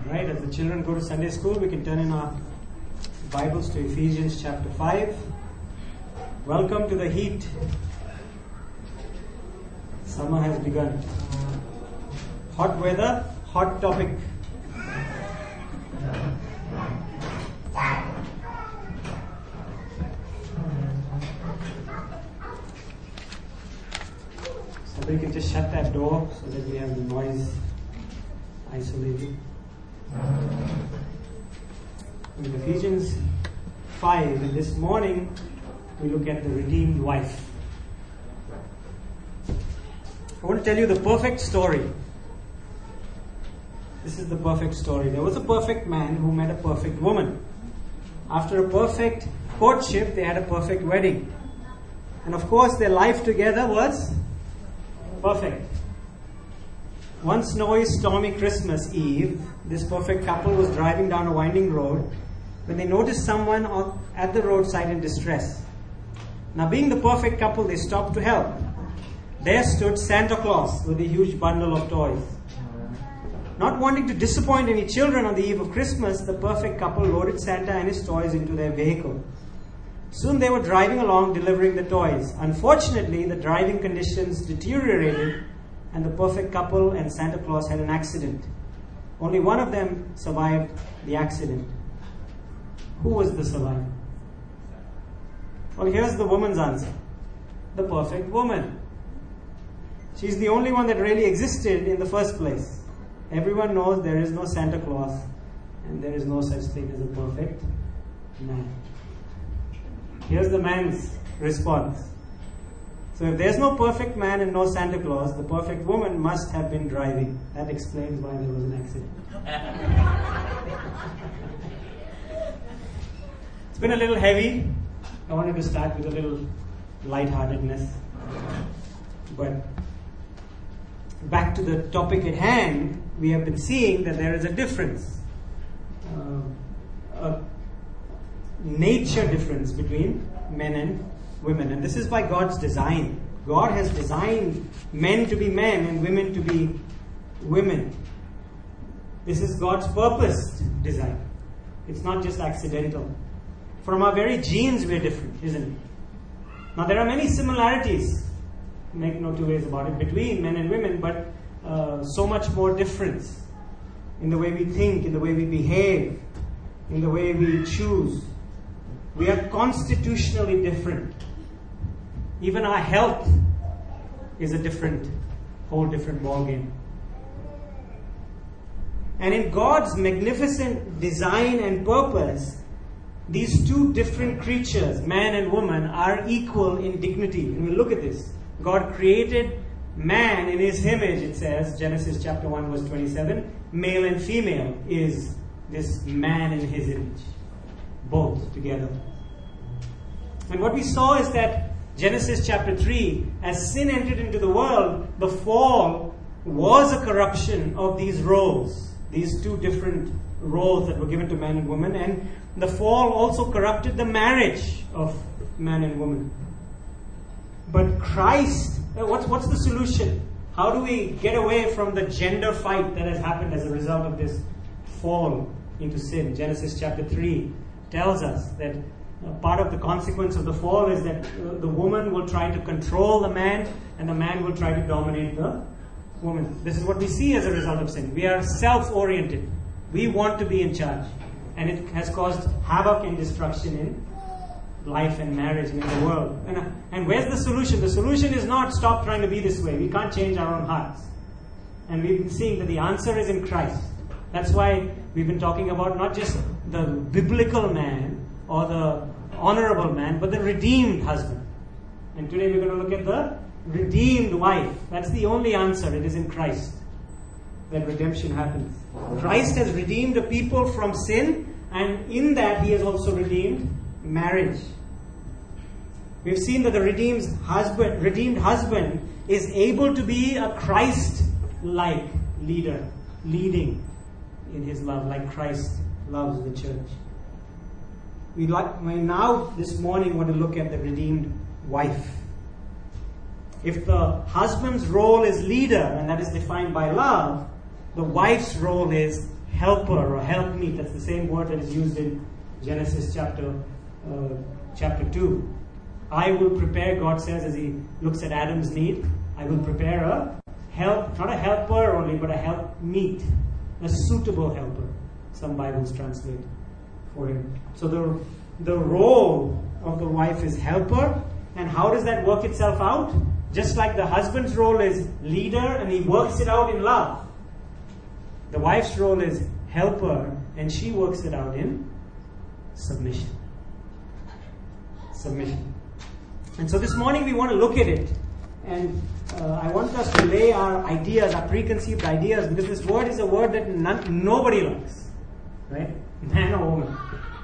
Right, as the children go to Sunday school, we can turn in our Bibles to Ephesians chapter 5. Welcome to the heat. Summer has begun. Hot weather, hot topic. Somebody can just shut that door so that we have the noise isolated. In Ephesians 5, and this morning we look at the redeemed wife. I want to tell you the perfect story. This is the perfect story. There was a perfect man who met a perfect woman. After a perfect courtship, they had a perfect wedding. And of course, their life together was perfect. One snowy, stormy Christmas Eve, this perfect couple was driving down a winding road when they noticed someone at the roadside in distress. Now, being the perfect couple, they stopped to help. There stood Santa Claus with a huge bundle of toys. Not wanting to disappoint any children on the eve of Christmas, the perfect couple loaded Santa and his toys into their vehicle. Soon they were driving along delivering the toys. Unfortunately, the driving conditions deteriorated and the perfect couple and Santa Claus had an accident. Only one of them survived the accident. Who was the survivor? Well, here's the woman's answer. The perfect woman. She's the only one that really existed in the first place. Everyone knows there is no Santa Claus and there is no such thing as a perfect man. Here's the man's response. So if there's no perfect man and no Santa Claus, the perfect woman must have been driving. That explains why there was an accident. It's been a little heavy. I wanted to start with a little lightheartedness. But back to the topic at hand, we have been seeing that there is a difference. A nature difference between men and women. And this is by God's design. God has designed men to be men and women to be women. This is God's purposed design. It's not just accidental. From our very genes we're different, isn't it? Now there are many similarities, make no two ways about it, between men and women, but so much more difference in the way we think, in the way we behave, in the way we choose. We are constitutionally different. Even our health is a whole different ballgame. And in God's magnificent design and purpose, these two different creatures, man and woman, are equal in dignity. And we'll look at this. God created man in his image, it says, Genesis chapter 1 verse 27. Male and female is this man in his image. Both together. And what we saw is that Genesis chapter 3, as sin entered into the world, the fall was a corruption of these roles. These two different roles that were given to man and woman. And the fall also corrupted the marriage of man and woman. But Christ, what's the solution? How do we get away from the gender fight that has happened as a result of this fall into sin? Genesis chapter 3 tells us that part of the consequence of the fall is that the woman will try to control the man and the man will try to dominate the woman. This is what we see as a result of sin. We are self-oriented. We want to be in charge. And it has caused havoc and destruction in life and marriage and in the world. And where's the solution? The solution is not stop trying to be this way. We can't change our own hearts. And we've been seeing that the answer is in Christ. That's why we've been talking about not just the biblical man or the honorable man, but the redeemed husband. And today we're going to look at the redeemed wife. That's the only answer. It is in Christ that redemption happens. Christ has redeemed a people from sin, and in that he has also redeemed marriage. We've seen that the redeemed husband is able to be a Christ-like leader, leading in his love like Christ loves the church. We now this morning want to look at the redeemed wife. If the husband's role is leader, and that is defined by love, the wife's role is helper or helpmeet. That's the same word that is used in Genesis chapter 2. I will prepare, God says, as he looks at Adam's need, I will prepare a help, not a helper only, but a helpmeet, a suitable helper. Some Bibles translate for him. So the role of the wife is helper. And how does that work itself out? Just like the husband's role is leader and he works it out in love, the wife's role is helper and she works it out in submission. Submission. And so this morning we want to look at it. And I want us to lay our ideas, our preconceived ideas, because this word is a word that nobody likes. Right? Man or woman.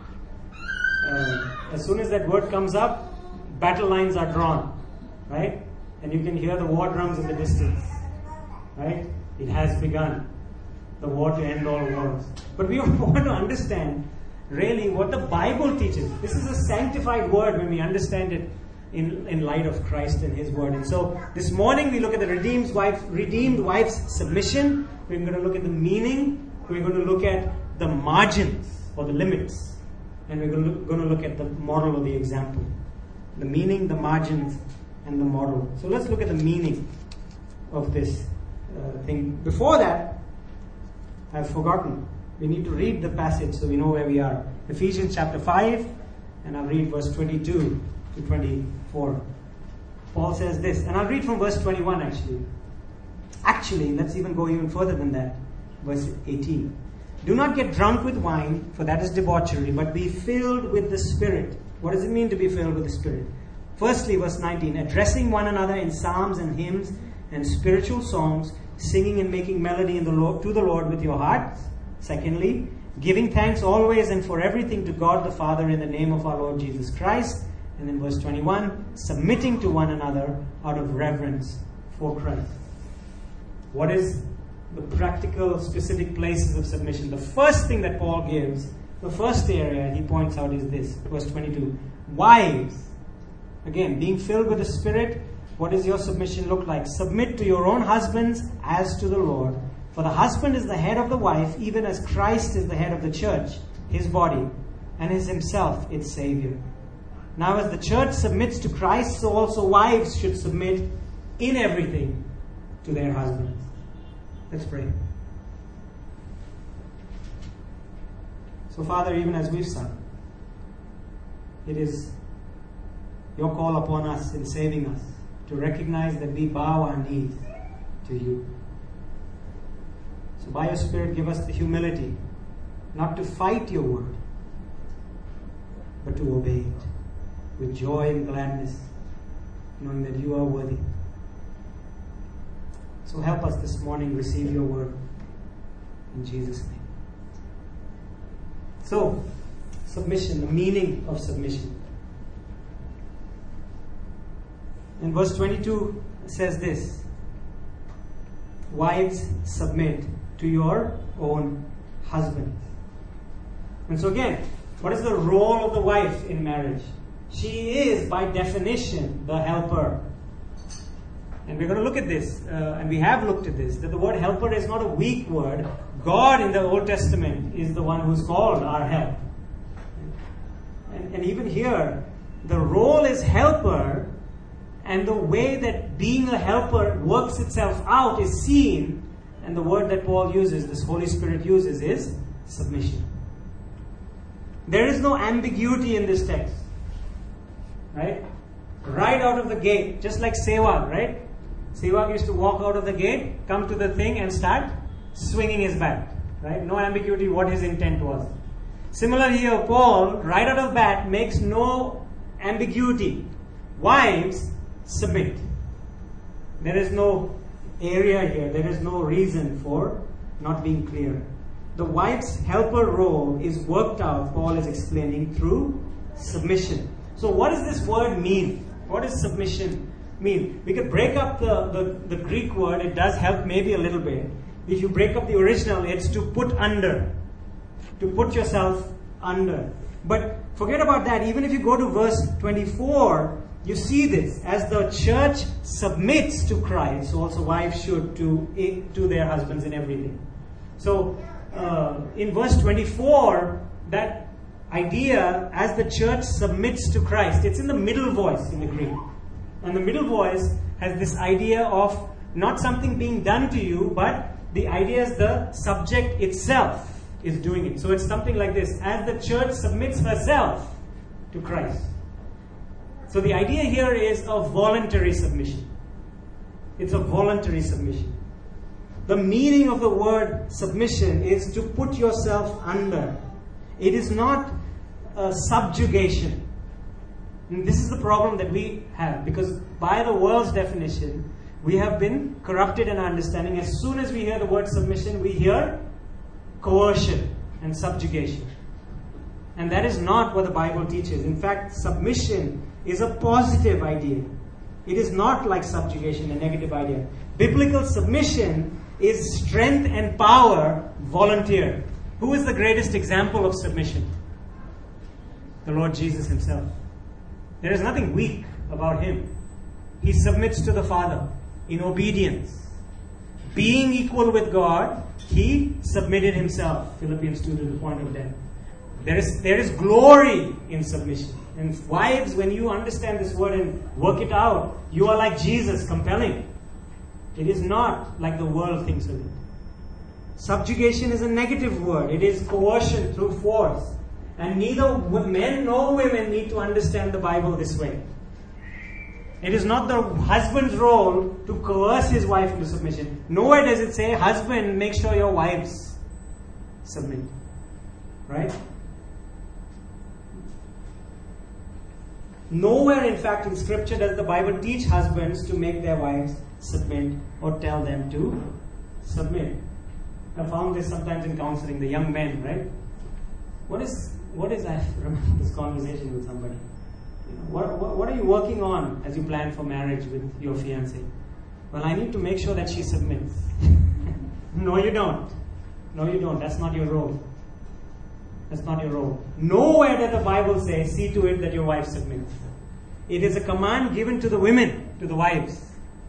As soon as that word comes up, battle lines are drawn. Right? And you can hear the war drums in the distance. Right? It has begun. The war to end all wars. But we want to understand really what the Bible teaches. This is a sanctified word when we understand it in light of Christ and His word. And so this morning we look at the redeemed wife's submission. We're going to look at the meaning. We're going to look at the margins or the limits. And we're going to look at the model or the example. The meaning, the margins, and the model. So let's look at the meaning of this thing. Before that, I've forgotten. We need to read the passage so we know where we are. Ephesians chapter 5, and I'll read verse 22 to 24. Paul says this, and I'll read from verse 21 actually. Actually, let's even go even further than that. Verse 18. Do not get drunk with wine, for that is debauchery, but be filled with the Spirit. What does it mean to be filled with the Spirit? Firstly, verse 19, addressing one another in psalms and hymns and spiritual songs, singing and making melody to the Lord with your hearts. Secondly, giving thanks always and for everything to God the Father in the name of our Lord Jesus Christ. And then verse 21, submitting to one another out of reverence for Christ. What is the practical, specific places of submission? The first thing that Paul gives, the first area he points out is this, verse 22. Wives, again, being filled with the Spirit, what does your submission look like? Submit to your own husbands as to the Lord. For the husband is the head of the wife, even as Christ is the head of the church, his body, and is himself its Savior. Now as the church submits to Christ, so also wives should submit in everything to their husbands. Let's pray. So Father, even as we've sung, it is your call upon us in saving us to recognize that we bow our knees to you. So by your Spirit, give us the humility not to fight your word, but to obey it with joy and gladness, knowing that you are worthy. So help us this morning receive your word in Jesus' name. So, submission, the meaning of submission. And verse 22 says this, wives, submit to your own husbands. And so again, what is the role of the wife in marriage? She is, by definition, the helper. And we're going to look at this, and we have looked at this, that the word helper is not a weak word. God in the Old Testament is the one who's called our help. And even here, the role is helper, and the way that being a helper works itself out is seen, and the word that Paul uses, this Holy Spirit uses, is submission. There is no ambiguity in this text. Right? Right out of the gate, just like Sehwag, right? Sehwag used to walk out of the gate, come to the thing and start swinging his bat. Right? No ambiguity what his intent was. Similarly here, Paul, right out of bat, makes no ambiguity. Wives, submit. There is no area here. There is no reason for not being clear. The wife's helper role is worked out, Paul is explaining, through submission. So what does this word mean? What does submission mean? We could break up the Greek word. It does help maybe a little bit. If you break up the original, it's to put under. To put yourself under. But forget about that. Even if you go to verse 24, you see this. As the church submits to Christ, so also wives should to their husbands in everything. So in verse 24, that idea, as the church submits to Christ, it's in the middle voice in the Greek. And the middle voice has this idea of not something being done to you, but the idea is the subject itself is doing it. So it's something like this: as the church submits herself to Christ. So the idea here is a voluntary submission. It's a voluntary submission. The meaning of the word submission is to put yourself under. It is not a subjugation. And this is the problem that we have, because by the world's definition, we have been corrupted in our understanding. As soon as we hear the word submission, we hear coercion and subjugation. And that is not what the Bible teaches. In fact, submission is a positive idea. It is not like subjugation, a negative idea. Biblical submission is strength and power volunteered. Who is the greatest example of submission? The Lord Jesus himself. There is nothing weak about him. He submits to the Father in obedience. Being equal with God, he submitted himself. Philippians 2, to the point of death. There is glory in submission. And wives, when you understand this word and work it out, you are like Jesus, compelling. It is not like the world thinks of it. Subjugation is a negative word. It is coercion through force. And neither men nor women need to understand the Bible this way. It is not the husband's role to coerce his wife into submission. Nowhere does it say, husband, make sure your wives submit. Right? Nowhere, in fact, in Scripture does the Bible teach husbands to make their wives submit or tell them to submit. I found this sometimes in counseling, the young men, right? What is I remember this conversation with somebody. What are you working on as you plan for marriage with your fiancée? Well, I need to make sure that she submits. No, you don't. No, you don't. That's not your role. That's not your role. Nowhere does the Bible say, see to it that your wife submits. It is a command given to the women, to the wives.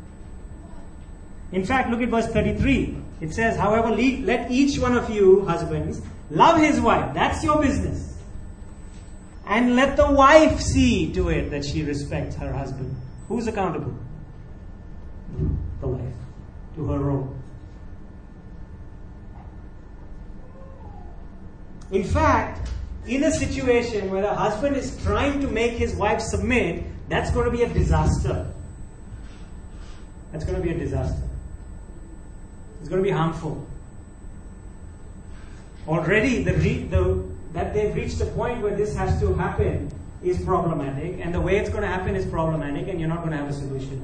In fact, look at verse 33. It says, however, let each one of you, husbands, love his wife. That's your business. And let the wife see to it that she respects her husband. Who's accountable? The wife. To her role. In fact, in a situation where the husband is trying to make his wife submit, that's going to be a disaster. That's going to be a disaster. It's going to be harmful. Already, that they've reached a point where this has to happen is problematic, and the way it's going to happen is problematic, and you're not going to have a solution.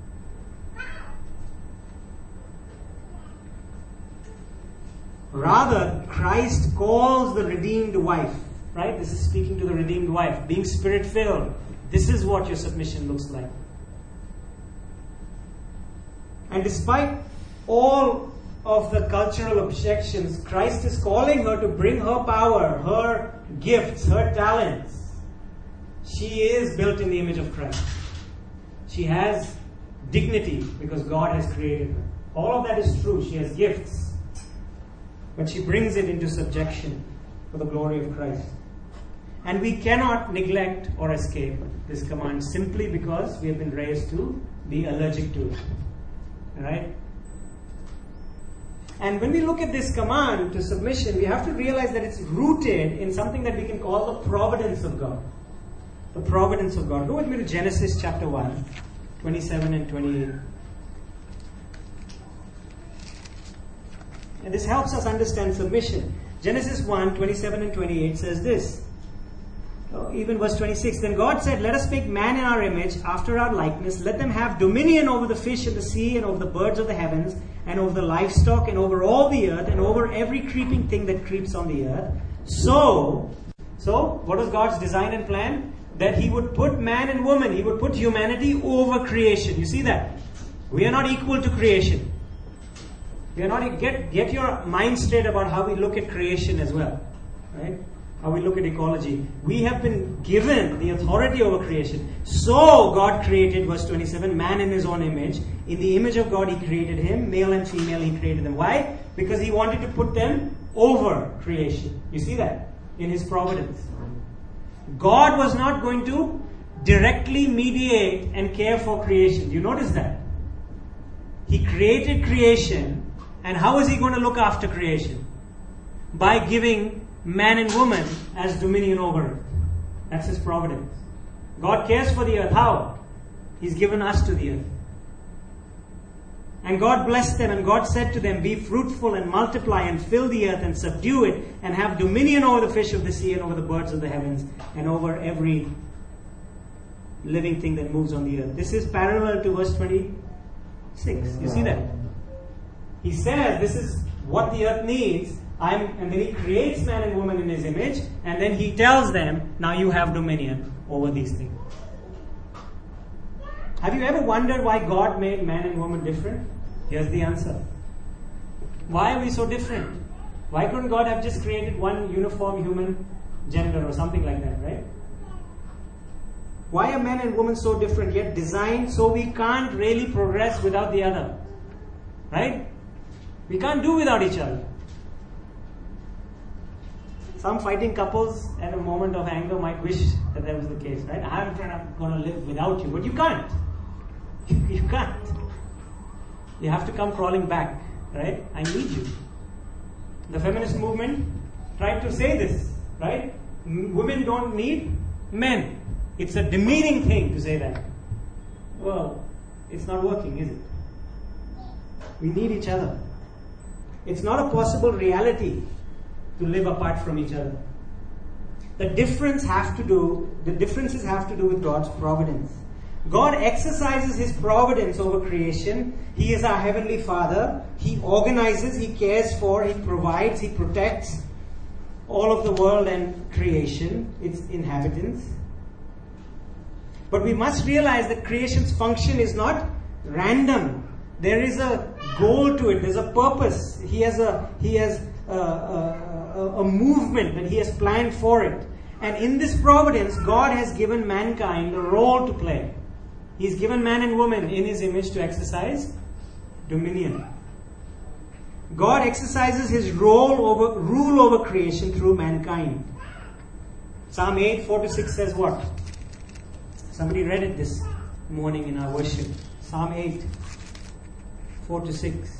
Rather, Christ calls the redeemed wife, right? This is speaking to the redeemed wife, being Spirit-filled. This is what your submission looks like. And despite all of the cultural objections, Christ is calling her to bring her power, her gifts, her talents. She is built in the image of Christ. She has dignity because God has created her. All of that is true. She has gifts. But she brings it into subjection for the glory of Christ. And we cannot neglect or escape this command simply because we have been raised to be allergic to it. Right? And when we look at this command to submission, we have to realize that it's rooted in something that we can call the providence of God. The providence of God. Go with me to Genesis chapter 1, 27 and 28. And this helps us understand submission. Genesis 1, 27 and 28 says this. Even verse 26. Then God said, let us make man in our image, after our likeness. Let them have dominion over the fish of the sea, and over the birds of the heavens, and over the livestock, and over all the earth, and over every creeping thing that creeps on the earth. So what was God's design and plan? That He would put man and woman, He would put humanity over creation. You see that? We are not equal to creation. We are not, get your mind straight about how we look at creation as well. Right? How we look at ecology. We have been given the authority over creation. So God created, verse 27, man in His own image. In the image of God He created him. Male and female He created them. Why? Because He wanted to put them over creation. You see that in His providence. God was not going to directly mediate and care for creation. You notice that? He created creation, and how is He going to look after creation? By giving man and woman as dominion over it. That's His providence. God cares for the earth. How? He's given us to the earth. And God blessed them, and God said to them, be fruitful and multiply and fill the earth and subdue it and have dominion over the fish of the sea and over the birds of the heavens and over every living thing that moves on the earth. This is parallel to verse 26. You see that? He says this is what the earth needs. And then He creates man and woman in His image, and then He tells them, now you have dominion over these things. Have you ever wondered why God made man and woman different? Here's the answer. Why are we so different? Why couldn't God have just created one uniform human gender or something like that, right? Why are men and women so different, yet designed so we can't really progress without the other? Right? We can't do without each other. Some fighting couples at a moment of anger might wish that was the case, right? I'm going to live without you, but you can't. You can't. You have to come crawling back, right? I need you. The feminist movement tried to say this, right? Women don't need men. It's a demeaning thing to say that. Well, it's not working, is it? We need each other. It's not a possible reality to live apart from each other. The differences have to do with God's providence. God exercises His providence over creation. He is our Heavenly Father. He organizes, He cares for, He provides, He protects all of the world and creation, its inhabitants. But we must realize that creation's function is not random. There is a goal to it. There's a purpose. He has a movement that He has planned for it. And in this providence, God has given mankind a role to play. He's given man and woman in His image to exercise dominion. God exercises His rule over creation through mankind. Psalm 8, 4-6 says what? Somebody read it this morning in our worship. Psalm 8, 4-6.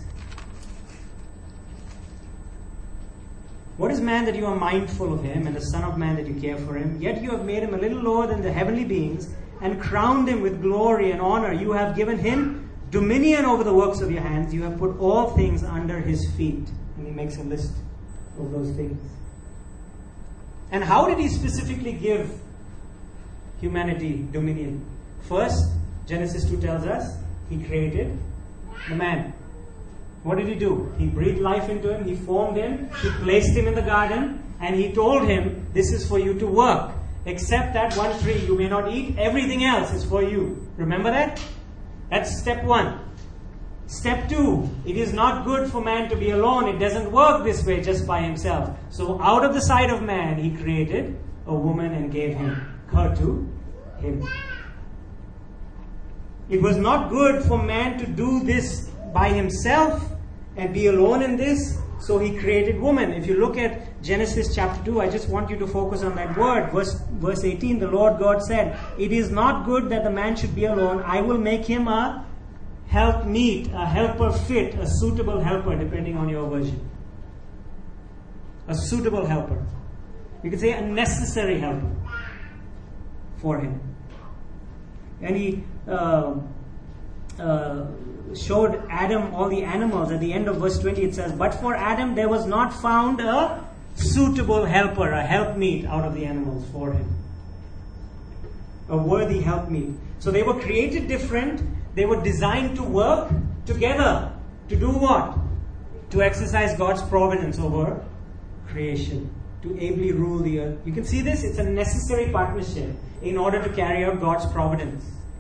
What is man that you are mindful of him, and the son of man that you care for him? Yet you have made him a little lower than the heavenly beings, and crowned him with glory and honor. You have given him dominion over the works of your hands. You have put all things under his feet. And he makes a list of those things. And how did he specifically give humanity dominion? First, Genesis 2 tells us he created the man. What did he do? He breathed life into him, he formed him, he placed him in the garden, and he told him, this is for you to work. Except that one tree you may not eat, everything else is for you. Remember that? That's step 1. Step 2, it is not good for man to be alone. It doesn't work this way just by himself. So out of the side of man, he created a woman and gave her to him. It was not good for man to do this by himself and be alone in this, so he created woman. If you look at Genesis chapter 2, I just want you to focus on that word. Verse 18, the Lord God said, it is not good that the man should be alone. I will make him a helpmeet, a helper fit, a suitable helper, depending on your version. A suitable helper. You could say a necessary helper for him. And he showed Adam all the animals. At the end of verse 20 it says, but for Adam there was not found a suitable helper, a helpmeet out of the animals for him. A worthy helpmeet. So they were created different. They were designed to work together. To do what? To exercise God's providence over creation. To ably rule the earth. You can see this? It's a necessary partnership in order to carry out God's providence.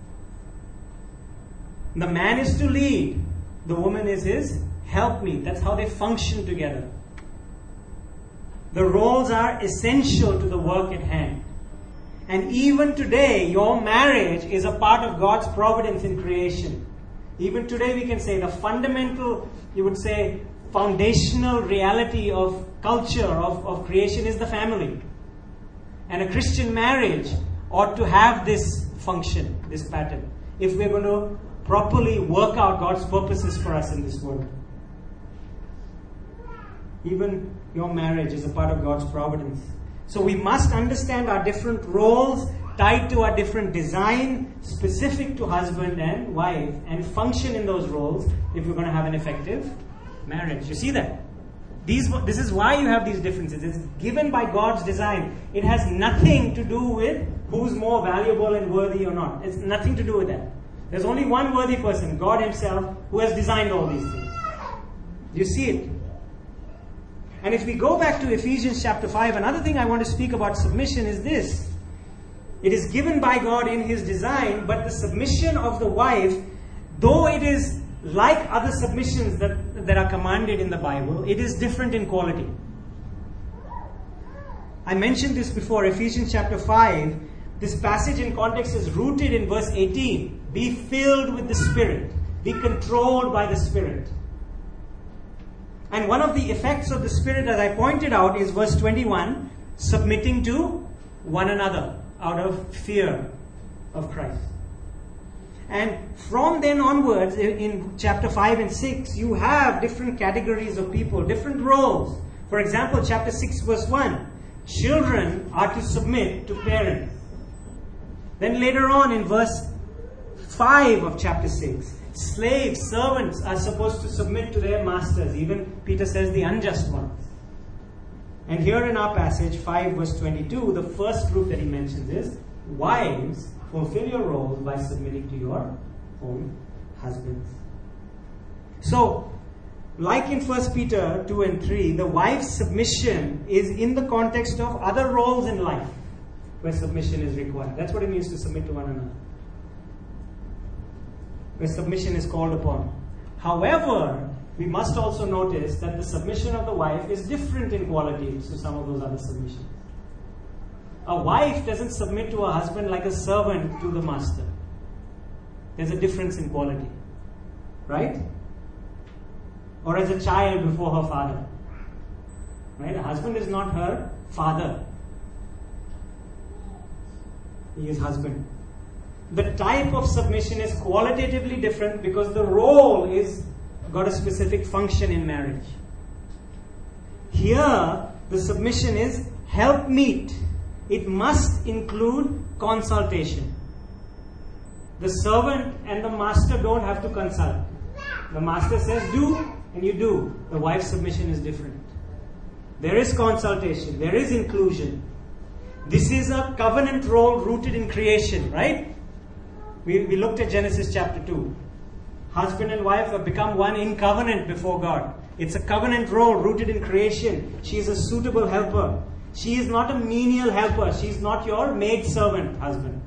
The man is to lead. The woman is his helpmeet. That's how they function together. The roles are essential to the work at hand. And even today, your marriage is a part of God's providence in creation. Even today we can say the fundamental foundational reality of culture, of creation is the family. And a Christian marriage ought to have this function, this pattern, if we're going to properly work out God's purposes for us in this world. Even your marriage is a part of God's providence. So we must understand our different roles tied to our different design, specific to husband and wife, and function in those roles if we're going to have an effective marriage. You see that? This is why you have these differences. It's given by God's design. It has nothing to do with who's more valuable and worthy or not. It's nothing to do with that. There's only one worthy person, God Himself, who has designed all these things. You see it? And if we go back to Ephesians chapter 5, another thing I want to speak about submission is this. It is given by God in His design, but the submission of the wife, though it is like other submissions that are commanded in the Bible, it is different in quality. I mentioned this before, Ephesians chapter 5. This passage in context is rooted in verse 18. Be filled with the Spirit. Be controlled by the Spirit. And one of the effects of the Spirit, as I pointed out, is verse 21, submitting to one another out of fear of Christ. And from then onwards, in chapter 5 and 6, you have different categories of people, different roles. For example, chapter 6 verse 1, children are to submit to parents. Then later on in verse 5 of chapter 6, slaves, servants are supposed to submit to their masters. Even Peter says the unjust ones. And here in our passage, 5 verse 22, the first group that he mentions is, wives, fulfill your roles by submitting to your own husbands. So, like in 1 Peter 2 and 3, the wife's submission is in the context of other roles in life where submission is required. That's what it means to submit to one another. Where submission is called upon. However, we must also notice that the submission of the wife is different in quality to some of those other submissions. A wife doesn't submit to her husband like a servant to the master. There's a difference in quality. Right? Or as a child before her father. Right? A husband is not her father. He is husband. The type of submission is qualitatively different because the role is got a specific function in marriage. Here, the submission is helpmeet. It must include consultation. The servant and the master don't have to consult. The master says do, and you do. The wife's submission is different. There is consultation. There is inclusion. This is a covenant role rooted in creation, right? We looked at Genesis chapter 2. Husband and wife have become one in covenant before God. It's a covenant role rooted in creation. She is a suitable helper. She is not a menial helper. She is not your maidservant, husband.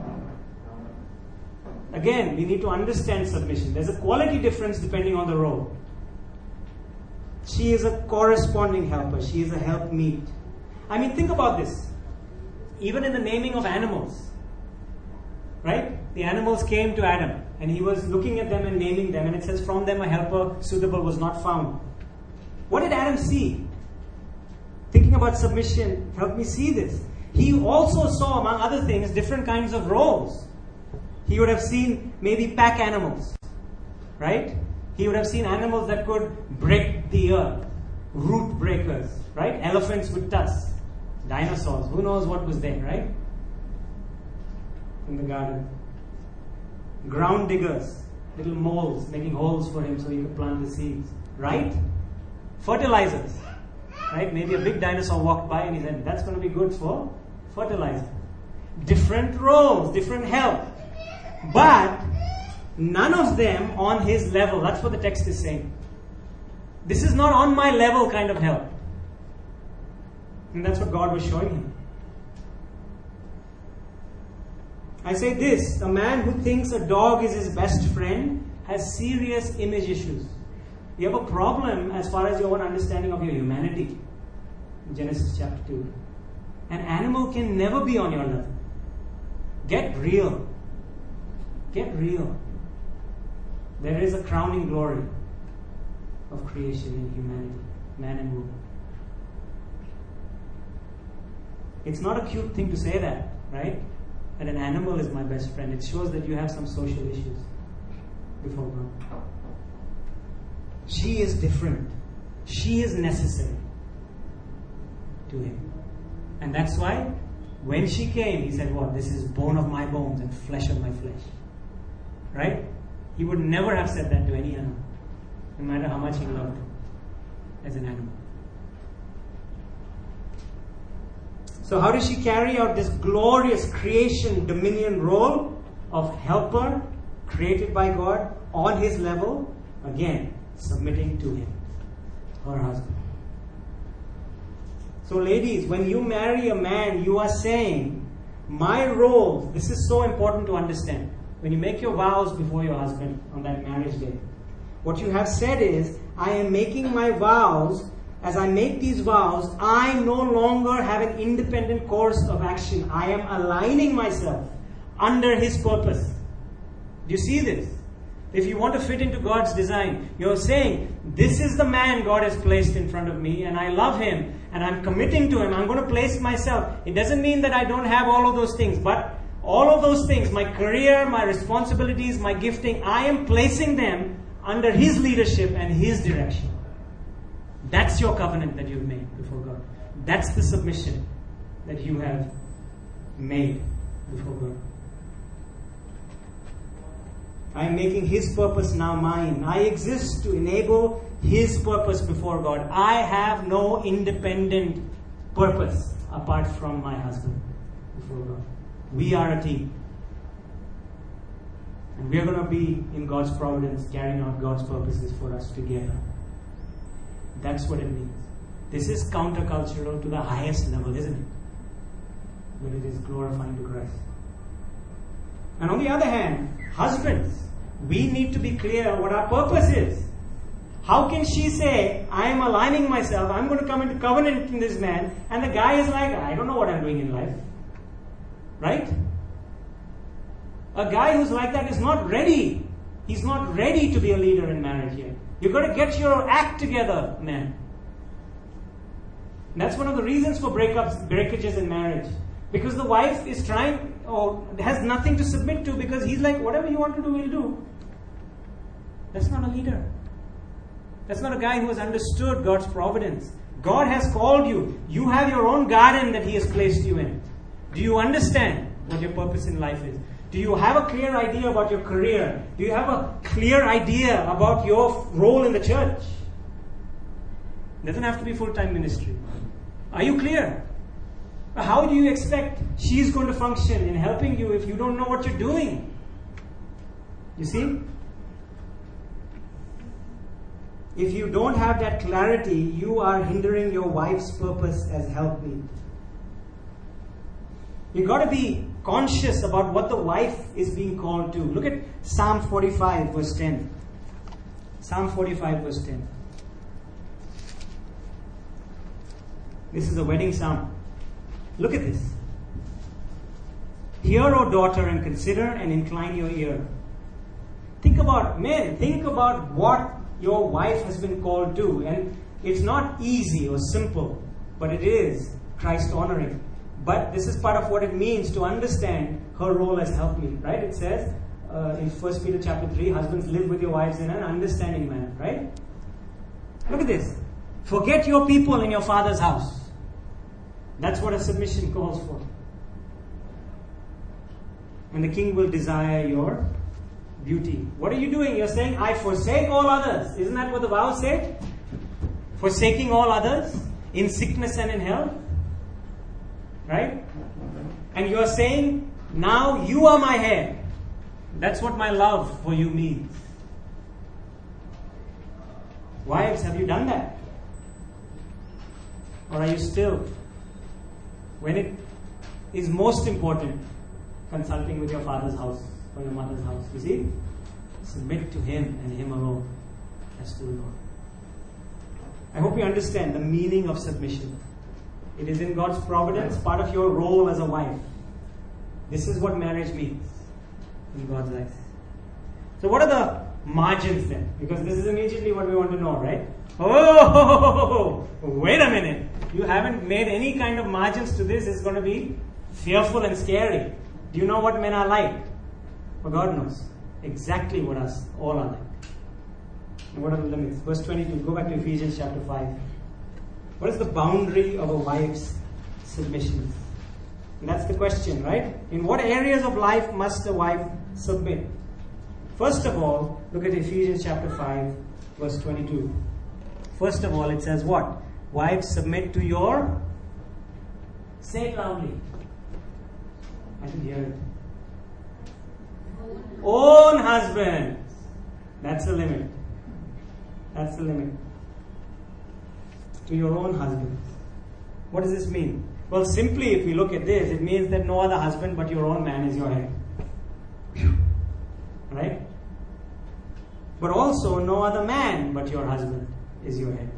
Again, we need to understand submission. There's a quality difference depending on the role. She is a corresponding helper. She is a helpmeet. I mean, think about this. Even in the naming of animals, right? The animals came to Adam and he was looking at them and naming them, and it says, from them a helper suitable was not found. What did Adam see? Thinking about submission, help me see this. He also saw, among other things, different kinds of roles. He would have seen maybe pack animals, right? He would have seen animals that could break the earth, root breakers, right? Elephants with tusks, dinosaurs, who knows what was there, right? In the garden. Ground diggers, little moles making holes for him so he could plant the seeds, right? Fertilizers, right? Maybe a big dinosaur walked by and he said, that's going to be good for fertilizer. Different roles, different help. But none of them on his level. That's what the text is saying. This is not on my level kind of help. And that's what God was showing him. I say this, a man who thinks a dog is his best friend has serious image issues. You have a problem as far as your own understanding of your humanity. In Genesis chapter 2. An animal can never be on your level. Get real. Get real. There is a crowning glory of creation in humanity, man and woman. It's not a cute thing to say that, right? That an animal is my best friend. It shows that you have some social issues before God. She is different. She is necessary to him. And that's why when she came, he said, what? This is bone of my bones and flesh of my flesh. Right? He would never have said that to any animal, no matter how much he loved him as an animal. So how does she carry out this glorious creation dominion role of helper created by God on his level? Again, submitting to him, her husband. So ladies, when you marry a man, you are saying, my role, this is so important to understand. When you make your vows before your husband on that marriage day, what you have said is, I am making my vows. As I make these vows, I no longer have an independent course of action. I am aligning myself under his purpose. Do you see this? If you want to fit into God's design, you're saying, this is the man God has placed in front of me and I love him and I'm committing to him. I'm going to place myself. It doesn't mean that I don't have all of those things, but all of those things, my career, my responsibilities, my gifting, I am placing them under his leadership and his direction. That's your covenant that you've made before God. That's the submission that you have made before God. I am making his purpose now mine. I exist to enable his purpose before God. I have no independent purpose apart from my husband before God. We are a team. And we are going to be in God's providence, carrying out God's purposes for us together. That's what it means. This is countercultural to the highest level, isn't it? But it is glorifying to Christ. And on the other hand, husbands, we need to be clear what our purpose is. How can she say, I am aligning myself, I'm going to come into covenant in this man, and the guy is like, I don't know what I'm doing in life. Right? A guy who's like that is not ready. He's not ready to be a leader in marriage yet. You've got to get your act together, man. And that's one of the reasons for breakages in marriage. Because the wife is trying, or has nothing to submit to, because he's like, whatever you want to do, we'll do. That's not a leader. That's not a guy who has understood God's providence. God has called you. You have your own garden that he has placed you in. Do you understand what your purpose in life is? Do you have a clear idea about your career? Do you have a clear idea about your role in the church? It doesn't have to be full-time ministry. Are you clear? How do you expect she's going to function in helping you if you don't know what you're doing? You see? If you don't have that clarity, you are hindering your wife's purpose as helpmeet. You've got to be conscious about what the wife is being called to. Look at Psalm 45 verse 10. Psalm 45 verse 10. This is a wedding psalm. Look at this. Hear, O daughter, and consider and incline your ear. Think about, men, think about what your wife has been called to. And it's not easy or simple, but it is Christ honoring. But this is part of what it means to understand her role as helpmeet, right? It says in 1 Peter chapter 3, husbands, live with your wives in an understanding manner, right? Look at this. Forget your people in your father's house. That's what a submission calls for. And the king will desire your beauty. What are you doing? You're saying, I forsake all others. Isn't that what the vows say? Forsaking all others in sickness and in health. Right? And you're saying, now you are my head. That's what my love for you means. Wives, have you done that? Or are you still, when it is most important, consulting with your father's house or your mother's house? You see? Submit to him and him alone as to the Lord. I hope you understand the meaning of submission. It is in God's providence, part of your role as a wife. This is what marriage means in God's eyes. So what are the margins then? Because this is immediately what we want to know, right? Oh, wait a minute. You haven't made any kind of margins to this. It's going to be fearful and scary. Do you know what men are like? Well, God knows exactly what us all are like. And what are the limits? Verse 22. Go back to Ephesians chapter 5. What is the boundary of a wife's submission? And that's the question, right? In what areas of life must a wife submit? First of all, look at Ephesians chapter 5, verse 22. First of all, it says what? Wives, submit to your... Say it loudly. I didn't hear it. Own husband. That's the limit. That's the limit. To your own husband. What does this mean? Well, simply if we look at this, it means that no other husband but your own man is your head. Right? But also no other man but your husband is your head.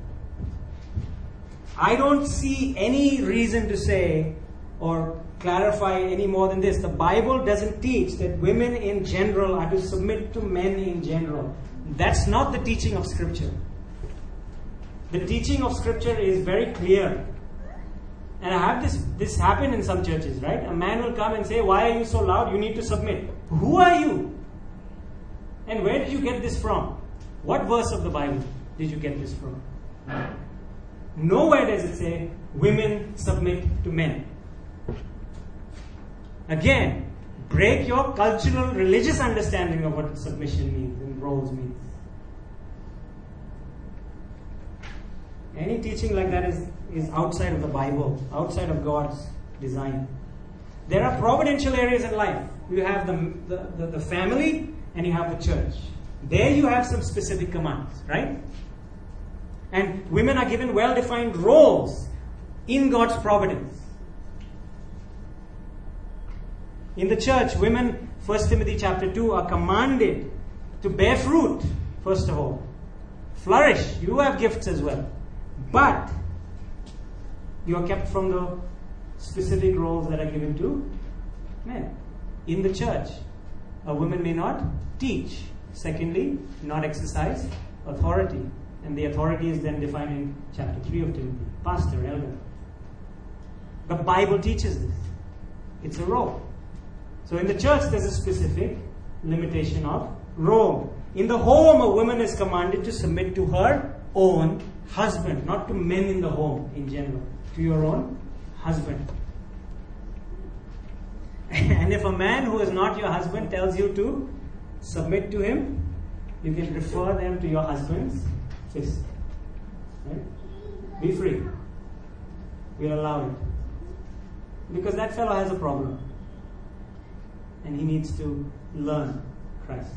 I don't see any reason to say or clarify any more than this. The Bible doesn't teach that women in general are to submit to men in general. That's not the teaching of Scripture. The teaching of Scripture is very clear. And I have this happen in some churches, right? A man will come and say, why are you so loud? You need to submit. Who are you? And where did you get this from? What verse of the Bible did you get this from? Nowhere does it say, women submit to men. Again, break your cultural, religious understanding of what submission means and roles means. Any teaching like that is outside of the Bible, outside of God's design. There are providential areas in life. You have the family and you have the church. There you have some specific commands, right? And women are given well-defined roles in God's providence. In the church, women, 1 Timothy chapter 2, are commanded to bear fruit, first of all. Flourish. You have gifts as well. But you are kept from the specific roles that are given to men. In the church, a woman may not teach. Secondly, not exercise authority. And the authority is then defined in chapter 3 of Timothy. Pastor, elder. The Bible teaches this. It's a role. So in the church, there's a specific limitation of role. In the home, a woman is commanded to submit to her own husband, not to men in the home in general, to your own husband. And if a man who is not your husband tells you to submit to him, you can refer them to your husband's fist. Right? Be free. We'll allow it. Because that fellow has a problem. And he needs to learn Christ.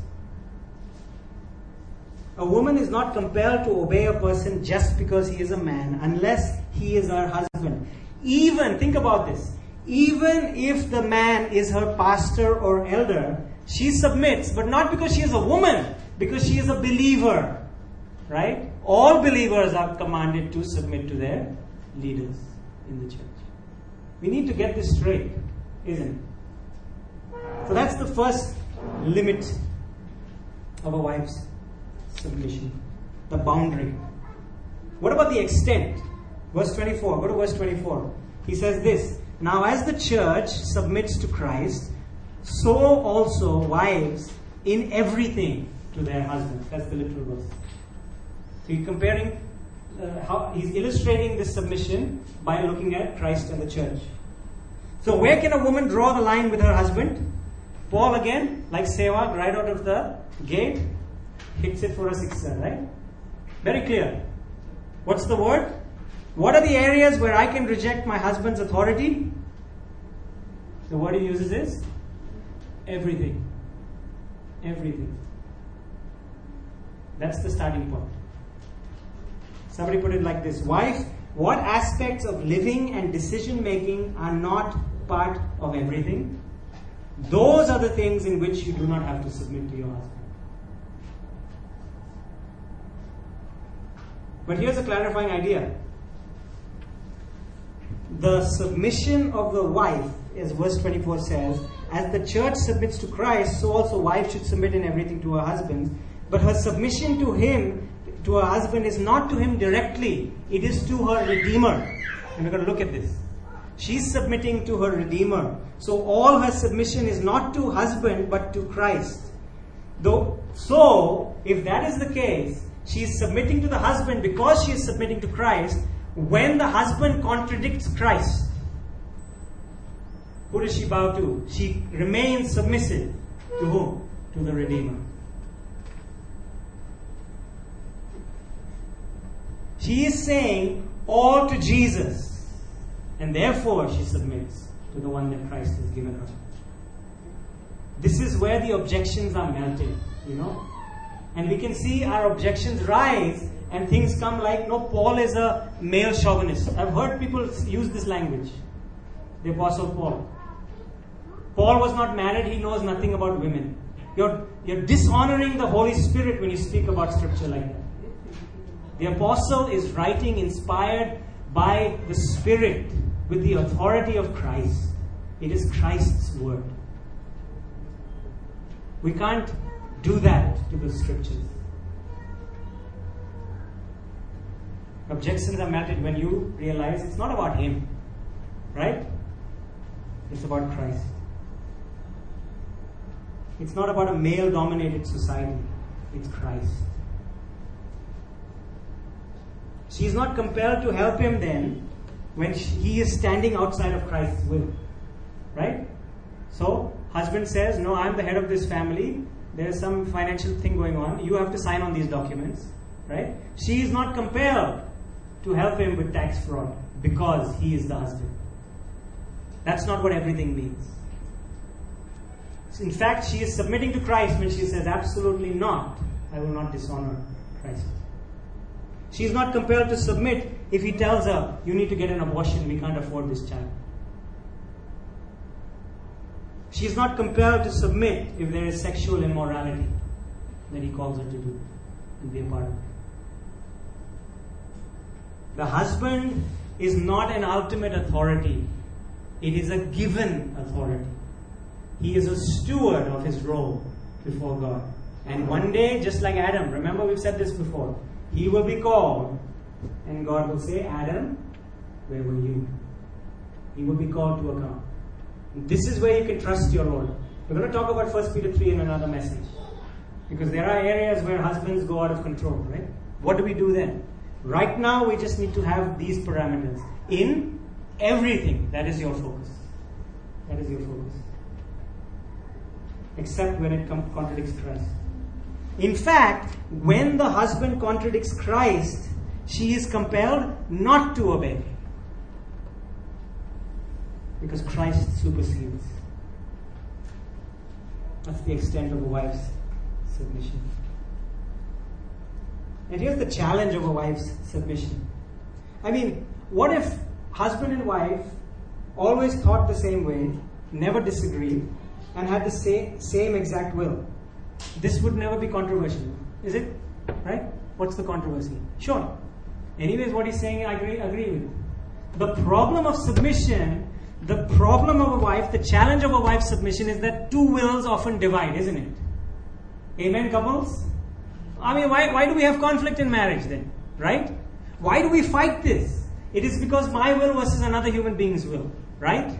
A woman is not compelled to obey a person just because he is a man, unless he is her husband. Even, think about this, even if the man is her pastor or elder, she submits, but not because she is a woman, because she is a believer. Right? All believers are commanded to submit to their leaders in the church. We need to get this straight, isn't it? So that's the first limit of a wife's submission. The boundary. What about the extent? Verse 24. Go to verse 24. He says this. Now as the church submits to Christ, so also wives in everything to their husbands. That's the literal verse. So he's comparing, he's illustrating this submission by looking at Christ and the church. So where can a woman draw the line with her husband? Paul again, like Sehwag, right out of the gate, hits it for a sixer, right? Very clear. What's the word? What are the areas where I can reject my husband's authority? The word he uses is everything. Everything. That's the starting point. Somebody put it like this. Wife, what aspects of living and decision making are not part of everything? Those are the things in which you do not have to submit to your husband. But here's a clarifying idea. The submission of the wife, as verse 24 says, as the church submits to Christ, so also wives should submit in everything to her husbands. But her submission to him, to her husband, is not to him directly. It is to her Redeemer. And we're going to look at this. She's submitting to her Redeemer. So all her submission is not to husband, but to Christ. So, if that is the case, she is submitting to the husband because she is submitting to Christ. When the husband contradicts Christ, who does she bow to? She remains submissive. To whom? To the Redeemer. She is saying all to Jesus, and therefore she submits to the one that Christ has given her. This is where the objections are melted, And we can see our objections rise and things come like, no, Paul is a male chauvinist. I've heard people use this language. The Apostle Paul. Paul was not married, he knows nothing about women. You're dishonoring the Holy Spirit when you speak about scripture like that. The Apostle is writing inspired by the Spirit with the authority of Christ. It is Christ's word. We can't do that to the scriptures. Objections are melted when you realize it's not about him, right? It's about Christ. It's not about a male-dominated society. It's Christ. She is not compelled to help him then when he is standing outside of Christ's will, right? So, husband says, no, I'm the head of this family. There's some financial thing going on. You have to sign on these documents, right? She is not compelled to help him with tax fraud because he is the husband. That's not what everything means. In fact, she is submitting to Christ when she says, absolutely not. I will not dishonor Christ. She is not compelled to submit if he tells her, you need to get an abortion, we can't afford this child. She is not compelled to submit if there is sexual immorality that he calls her to do and be a part of it. The husband is not an ultimate authority. It is a given authority. He is a steward of his role before God. And one day, just like Adam, remember we've said this before, he will be called and God will say, Adam, where were you? He will be called to account. This is where you can trust your Lord. We're going to talk about 1 Peter 3 in another message. Because there are areas where husbands go out of control, right? What do we do then? Right now, we just need to have these parameters. In everything, that is your focus. That is your focus. Except when it contradicts Christ. In fact, when the husband contradicts Christ, she is compelled not to obey. Because Christ supersedes. That's the extent of a wife's submission. And here's the challenge of a wife's submission. I mean, what if husband and wife always thought the same way, never disagreed, and had the same exact will? This would never be controversial, is it? Right? What's the controversy? Sure. Anyways, what he's saying, I agree with. The problem of submission, the problem of a wife, the challenge of a wife's submission is that two wills often divide, isn't it? Amen, couples? I mean, why do we have conflict in marriage then? Right? Why do we fight this? It is because my will versus another human being's will. Right?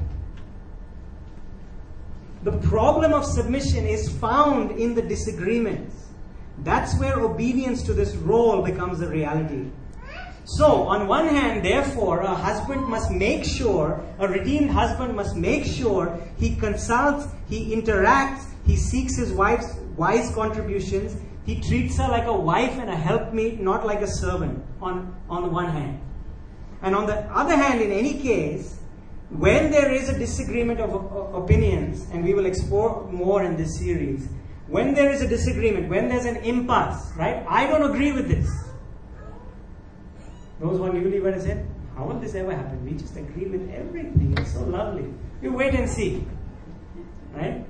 The problem of submission is found in the disagreements. That's where obedience to this role becomes a reality. So, on one hand, therefore, a husband must make sure, a redeemed husband must make sure he consults, he interacts, he seeks his wife's wise contributions, he treats her like a wife and a helpmeet, not like a servant, on the one hand. And on the other hand, in any case, when there is a disagreement of opinions, and we will explore more in this series, when there is a disagreement, when there's an impasse, right? I don't agree with this. Those who are newlyweds said, how will this ever happen? We just agree with everything. It's so lovely. You wait and see. Right?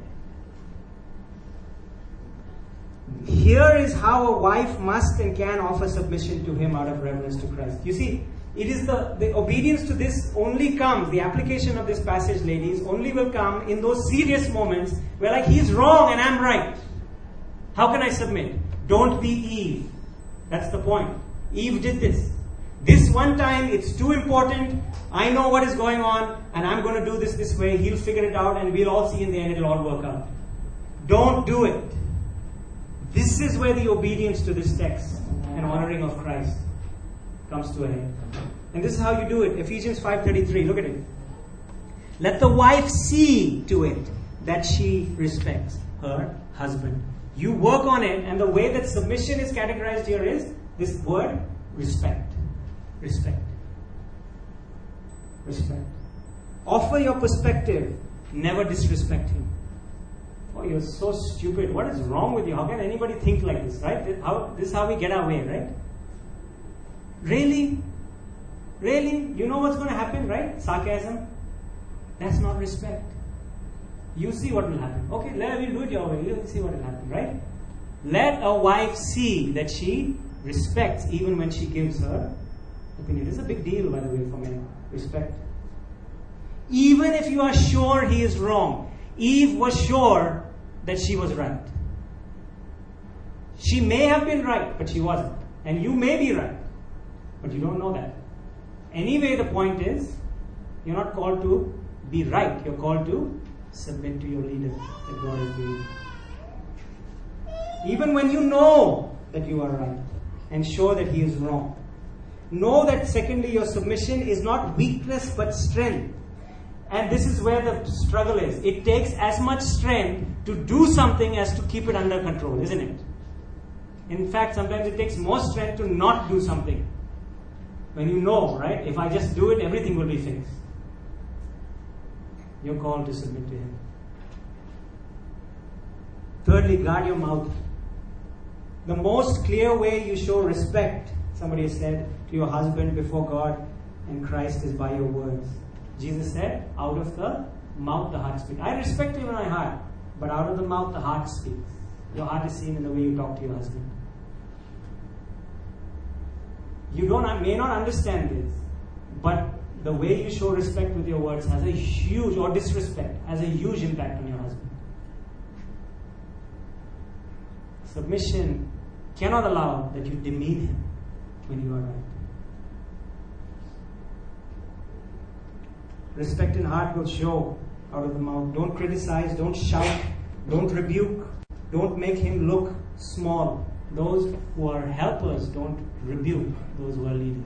Here is how a wife must and can offer submission to him out of reverence to Christ. You see, it is the obedience to this only comes, the application of this passage, ladies, only will come in those serious moments where like he's wrong and I'm right. How can I submit? Don't be Eve. That's the point. Eve did this. This one time, it's too important. I know what is going on, and I'm going to do this way. He'll figure it out, and we'll all see in the end it'll all work out. Don't do it. This is where the obedience to this text and honoring of Christ comes to an end. And this is how you do it. Ephesians 5:33. Look at it. Let the wife see to it that she respects her husband. You work on it, and the way that submission is categorized here is this word, respect. Respect. Respect. Offer your perspective. Never disrespect him. Oh, you're so stupid. What is wrong with you? How can anybody think like this, right? This is how we get our way, right? Really? Really? You know what's going to happen, right? Sarcasm. That's not respect. You see what will happen. Okay, we'll do it your way. You'll see what will happen, right? Let a wife see that she respects even when she gives her opinion. This is a big deal, by the way, for men. Respect. Even if you are sure he is wrong. Eve was sure that she was right. She may have been right, but she wasn't. And you may be right, but you don't know that. Anyway, the point is, you're not called to be right. You're called to submit to your leader that God has given you. Even when you know that you are right and sure that he is wrong. Know that secondly, your submission is not weakness but strength. And this is where the struggle is. It takes as much strength to do something as to keep it under control, isn't it? In fact, sometimes it takes more strength to not do something. When you know, right? If I just do it, everything will be fixed. You're called to submit to him. Thirdly, guard your mouth. The most clear way you show respect, somebody has said, to your husband before God and Christ is by your words. Jesus said, out of the mouth the heart speaks. I respect you in my heart, but out of the mouth the heart speaks. Your heart is seen in the way you talk to your husband. You may not understand this, but the way you show respect with your words has a huge, or disrespect, has a huge impact on your husband. Submission cannot allow that you demean him when you are right. Respect in heart will show out of the mouth. Don't criticize, don't shout, don't rebuke, don't make him look small. Those who are helpers don't rebuke those who are leaders.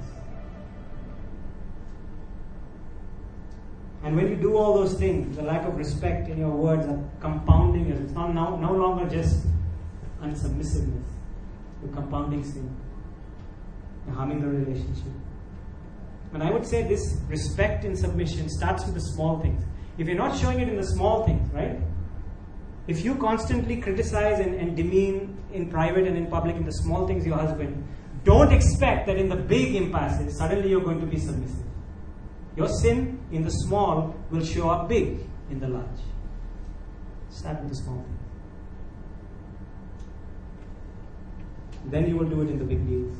And when you do all those things, the lack of respect in your words are compounding it. It's no longer just unsubmissiveness. You're compounding sin. You're harming the relationship. And I would say this respect and submission starts with the small things. If you're not showing it in the small things, right? If you constantly criticize and demean in private and in public in the small things your husband, don't expect that in the big impasses, suddenly you're going to be submissive. Your sin in the small will show up big in the large. Start with the small things. Then you will do it in the big deals.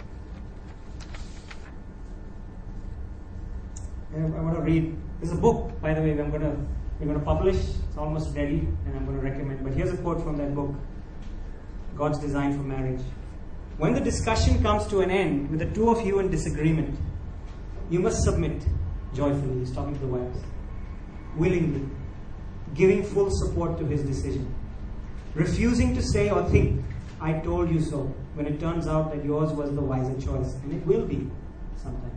And I want to read. There's a book, by the way, we're going to publish. It's almost ready, and I'm going to recommend. But here's a quote from that book, God's Design for Marriage. When the discussion comes to an end with the two of you in disagreement, you must submit joyfully. He's talking to the wives. Willingly. Giving full support to his decision. Refusing to say or think, I told you so, when it turns out that yours was the wiser choice. And it will be sometimes.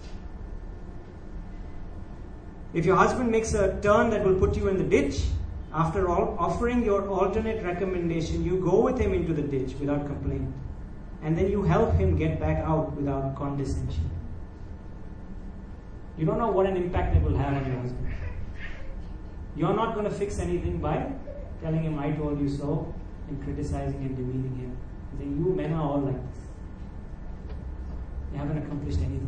If your husband makes a turn that will put you in the ditch, after all, offering your alternate recommendation, you go with him into the ditch without complaint. And then you help him get back out without condescension. You don't know what an impact it will have on your husband. You're not going to fix anything by telling him, I told you so, and criticizing and demeaning him. Saying, you men are all like this. You haven't accomplished anything.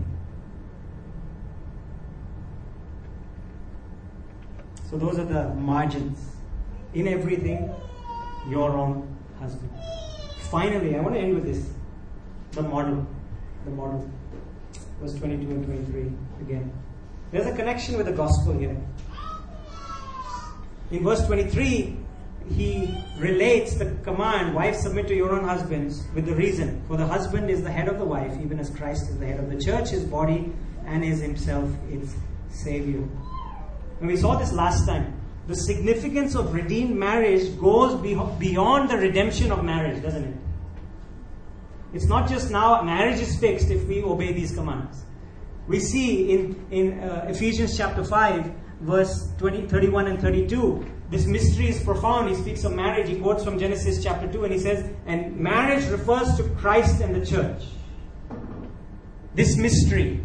So those are the margins. In everything, your own husband. Finally, I want to end with this. The model. The model. Verse 22 and 23 again. There's a connection with the gospel here. In verse 23, he relates the command, wives submit to your own husbands, with the reason. For the husband is the head of the wife, even as Christ is the head of the church, his body, and is himself its Savior. And we saw this last time. The significance of redeemed marriage goes beyond the redemption of marriage, doesn't it? It's not just now marriage is fixed if we obey these commands. We see in Ephesians chapter 5, verse 31 and 32, this mystery is profound. He speaks of marriage. He quotes from Genesis chapter 2 and he says, and marriage refers to Christ and the church. This mystery.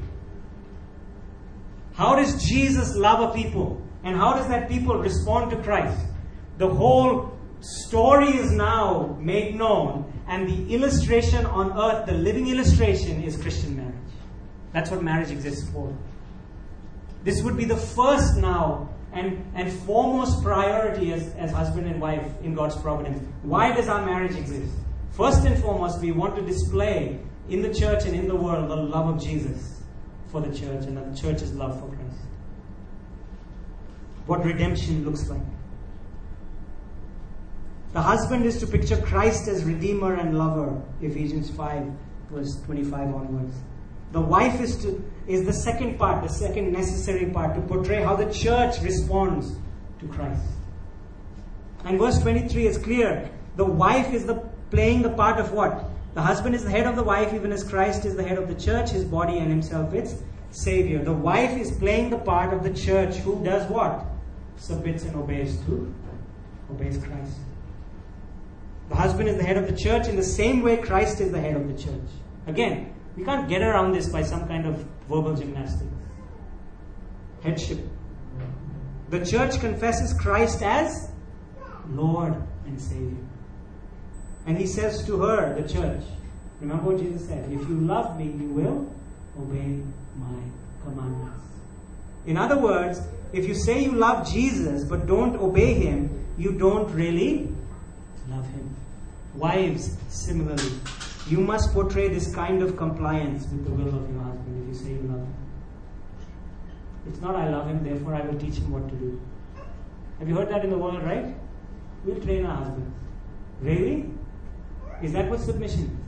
How does Jesus love a people? And how does that people respond to Christ? The whole story is now made known, and the illustration on earth, the living illustration, is Christian marriage. That's what marriage exists for. This would be the first now and foremost priority as husband and wife in God's providence. Why does our marriage exist? First and foremost, we want to display in the church and in the world the love of Jesus for the church and the church's love for Christ. What redemption looks like. The husband is to picture Christ as Redeemer and Lover, Ephesians 5, verse 25 onwards. The wife is the second part, the second necessary part, to portray how the church responds to Christ. And verse 23 is clear. The wife is playing the part of what? The husband is the head of the wife, even as Christ is the head of the church, his body, and himself its Savior. The wife is playing the part of the church who does what? Submits and obeys Christ. The husband is the head of the church in the same way Christ is the head of the church. Again, we can't get around this by some kind of verbal gymnastics. Headship. The church confesses Christ as Lord and Savior. And he says to her, the church, remember what Jesus said, if you love me, you will obey my commandments. In other words, if you say you love Jesus but don't obey him, you don't really love him. Wives, similarly, you must portray this kind of compliance with the will of your husband if you say you love him. It's not I love him, therefore I will teach him what to do. Have you heard that in the world, right? We'll train our husbands. Really? Is that what submission is?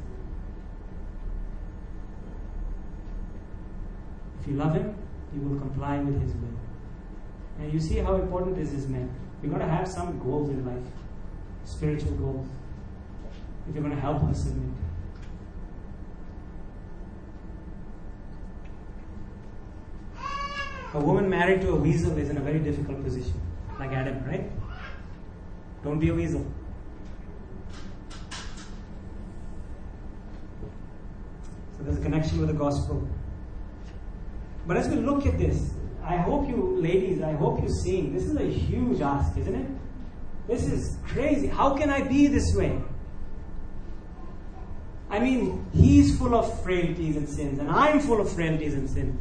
If you love him, you will comply with his will. And you see how important this is, men. You've got to have some goals in life. Spiritual goals. If you're going to help us submit. A woman married to a weasel is in a very difficult position. Like Adam, right? Don't be a weasel. So there's a connection with the gospel. But as we look at this, I hope you ladies, I hope you're seeing, this is a huge ask, isn't it? This is crazy. How can I be this way? I mean, he's full of frailties and sins, and I'm full of frailties and sins.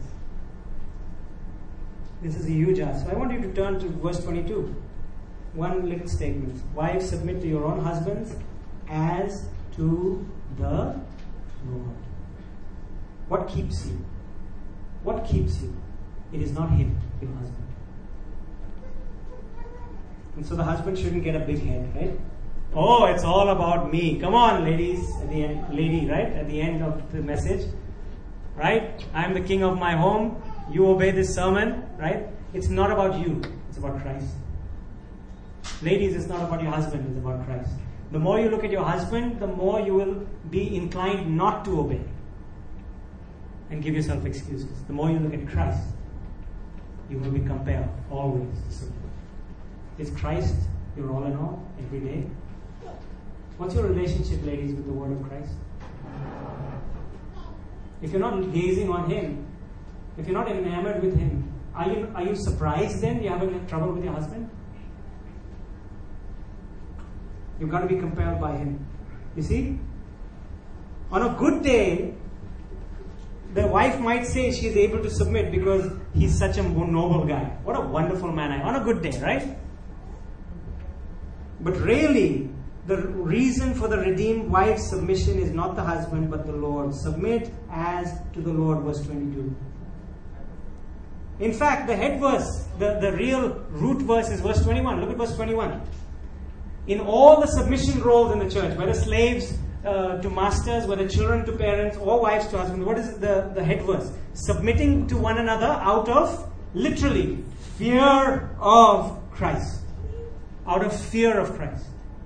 This is a huge ask. So I want you to turn to verse 22. One little statement. Wives, submit to your own husbands as to the Lord. What keeps you? What keeps you? It is not him, your husband. And so the husband shouldn't get a big head, right? Oh, it's all about me. Come on, ladies, at the end, lady, right? At the end of the message, right? I'm the king of my home. You obey this sermon, right? It's not about you. It's about Christ. Ladies, it's not about your husband. It's about Christ. The more you look at your husband, the more you will be inclined not to obey and give yourself excuses. The more you look at Christ, you will be compelled always to submit. Is Christ your all in all every day? What's your relationship, ladies, with the word of Christ? If you're not gazing on him, if you're not enamored with him, are you surprised then you're having trouble with your husband? You've got to be compelled by him. You see? On a good day, the wife might say she's able to submit because he's such a noble guy. What a wonderful man I am. On a good day, right? But really, the reason for the redeemed wife's submission is not the husband but the Lord. Submit as to the Lord, verse 22. In fact, the head verse, the real root verse is verse 21. Look at verse 21. in all the submission roles in the church, whether slaves to masters, whether children to parents, or wives to husbands, what is the head verse? Submitting to one another out of, literally, fear of Christ. Out of fear of Christ.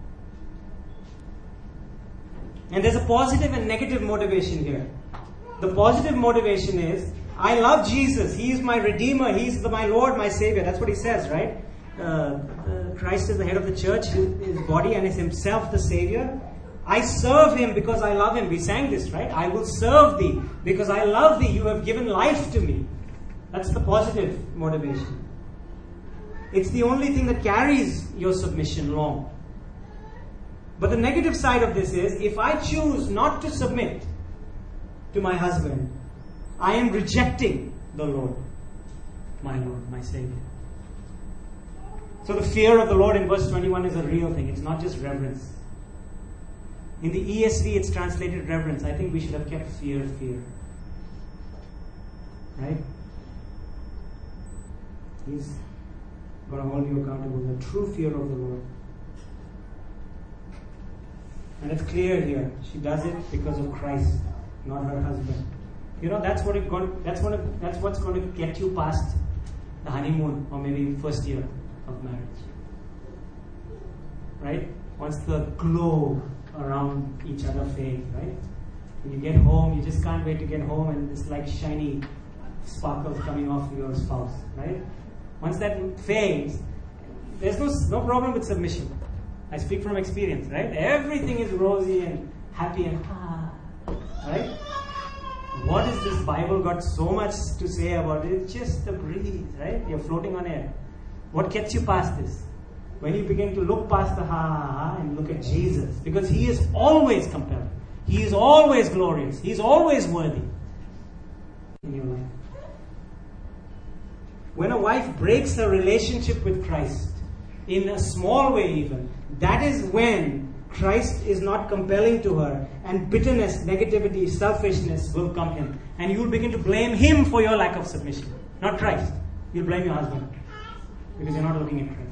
And there's a positive and negative motivation here. The positive motivation is, I love Jesus. He is my Redeemer. He is my Lord, my Savior. That's what he says, right? Christ is the head of the church, his body, and is himself the Savior. I serve him because I love him. We sang this, right? I will serve thee because I love thee. You have given life to me. That's the positive motivation. It's the only thing that carries your submission long. But the negative side of this is, if I choose not to submit to my husband, I am rejecting the Lord, my Savior. So the fear of the Lord in verse 21 is a real thing. It's not just reverence. In the ESV, it's translated reverence. I think we should have kept fear. Right? He's going to hold you accountable. The true fear of the Lord. And it's clear here. She does it because of Christ, not her husband. You know, that's what's going to get you past the honeymoon or maybe first year of marriage. Right? Once the glow around each other fades, right? When you get home, you just can't wait to get home, and it's like shiny sparkles coming off your spouse, right? Once that fades, there's no problem with submission. I speak from experience, right? Everything is rosy and happy and right? What is this Bible got so much to say about it? It's just a breeze, right? You're floating on air. What gets you past this? When you begin to look past the and look at Jesus, because he is always compelling. He is always glorious. He is always worthy in your life. When a wife breaks her relationship with Christ, in a small way even, that is when Christ is not compelling to her, and bitterness, negativity, selfishness will come in. And you will begin to blame him for your lack of submission, not Christ. You'll blame your husband because you're not looking at Christ.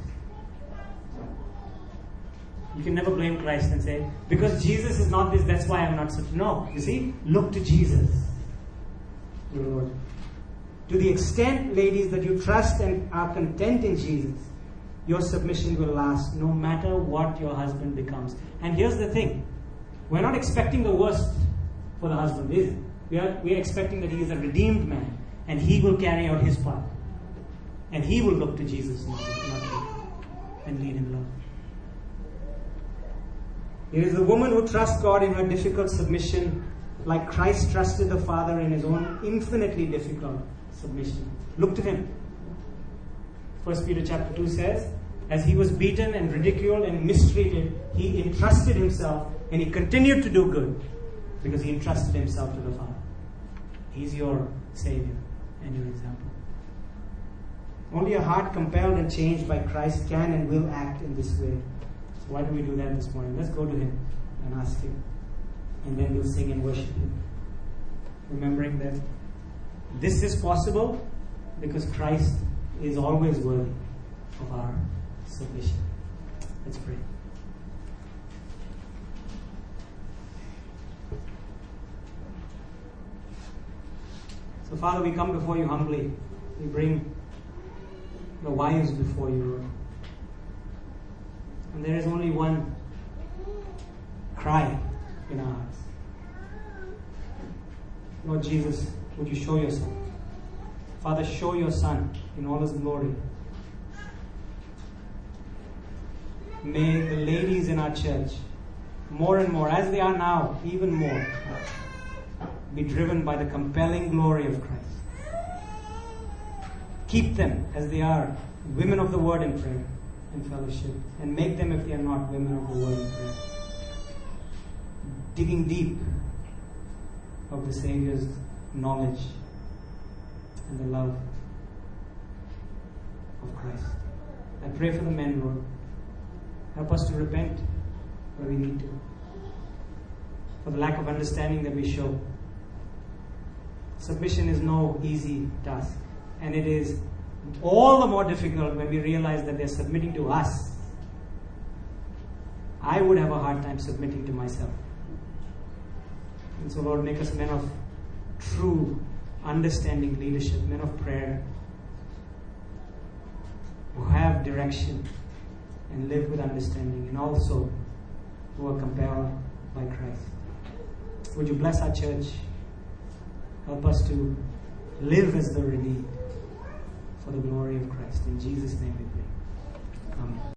You can never blame Christ and say, because Jesus is not this, that's why I'm not such. No, you see, look to Jesus, the Lord. To the extent, ladies, that you trust and are content in Jesus, your submission will last no matter what your husband becomes. And here's the thing. We're not expecting the worst for the husband, is it? We are expecting that he is a redeemed man and he will carry out his part. And he will look to Jesus and lead in love. It is the woman who trusts God in her difficult submission, like Christ trusted the Father in his own infinitely difficult submission. Look to him. 1 Peter chapter 2 says, as he was beaten and ridiculed and mistreated, he entrusted himself and he continued to do good because he entrusted himself to the Father. He's your Savior and your example. Only a heart compelled and changed by Christ can and will act in this way. So why do we do that this morning? Let's go to him and ask him. And then we'll sing and worship him. Remembering that this is possible because Christ is always worthy of our submission. Let's pray. So Father, we come before you humbly. We bring the wives before you, Lord. And there is only one cry in our hearts. Lord Jesus, would you show yourself? Father, show your Son in all his glory. May the ladies in our church, more and more, as they are now, even more, be driven by the compelling glory of Christ. Keep them as they are, women of the word in prayer and fellowship, and make them, if they are not, women of the word in prayer. Digging deep of the Savior's knowledge and the love of Christ. I pray for the men, Lord. Help us to repent where we need to, for the lack of understanding that we show. Submission is no easy task, and it is all the more difficult when we realize that they're submitting to us I would have a hard time submitting to myself. And so, Lord, make us men of true, understanding leadership, men of prayer, who have direction and live with understanding, and also who are compelled by Christ. Would you bless our church? Help us to live as the redeemed for the glory of Christ. In Jesus' name we pray. Amen.